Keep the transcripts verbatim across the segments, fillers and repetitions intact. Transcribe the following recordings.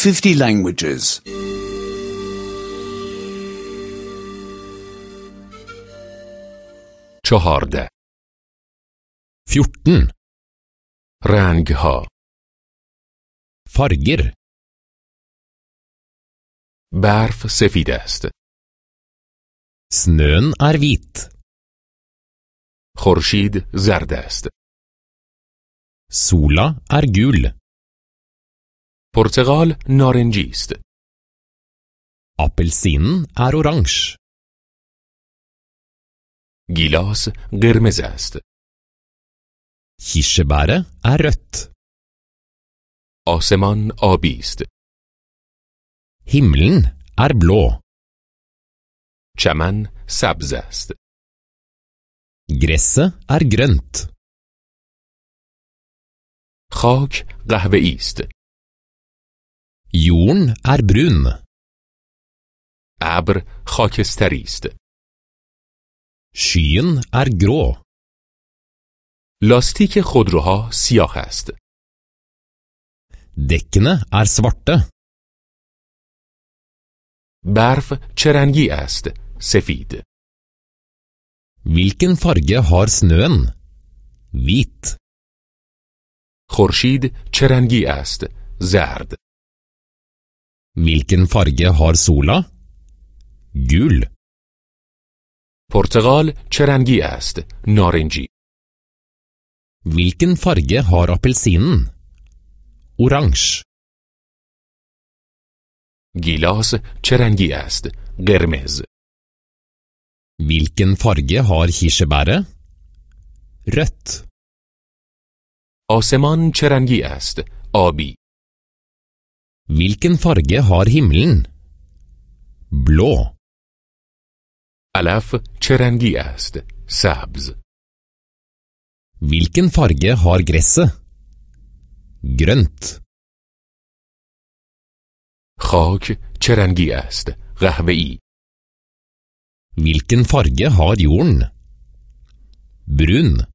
fifty languages. چهارده. fjorten. رنگها. Farger. برف سفید است. Snøen er hvit. خورشید زرد است. Sola er gul. پرتقال نارنجی است. Appelsinen er oransje. گیلاس قرمز است. Kirsebæret er rødt. آسمان آبی است. Himmelen er blå. چمن سبز است. Gresset er grønt. خاک قهوه‌ای است. Jorden er brun. ابر خاکستری است. Skyen er grå. لاستیک خودروها سیاه است. Dekkene er svarte. برف چه رنگی است؟ سفید. Hvilken farge har snøen? Hvit. خورشید چه رنگی است؟ زرد. Hvilken farge har sola? Gul. پرتقال چه رنگی است؟ نارنجی. Hvilken farge har appelsinen? Oransje. گیلاس چه رنگی است؟ قرمز. Hvilken farge har kirsebæret? Rødt. آسمان چه رنگی است؟ آبی. Hvilken farge har himmelen? Blå. علف چه رنگی است؟ سبز. Hvilken farge har gresset? Grønt. خاک چه رنگی است؟ قهوه‌ای. Hvilken farge har jorden? Brun.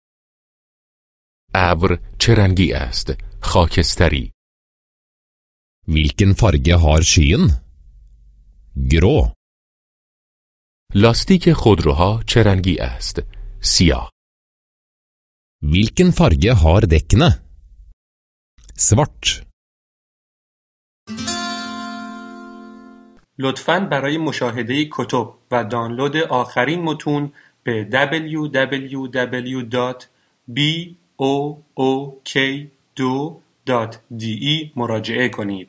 ابر چه رنگی است؟ خاکستری. Hvilken farge har skyen? Grå. لاستیک خودروها چه رنگی است؟ سیاه. Hvilken farge har dekkene? Svart. لطفاً برای مشاهده کتب و دانلود آخرین متون به دبلیو دبلیو دبلیو دات بی او او کی دو دات دی ای مراجعه کنید.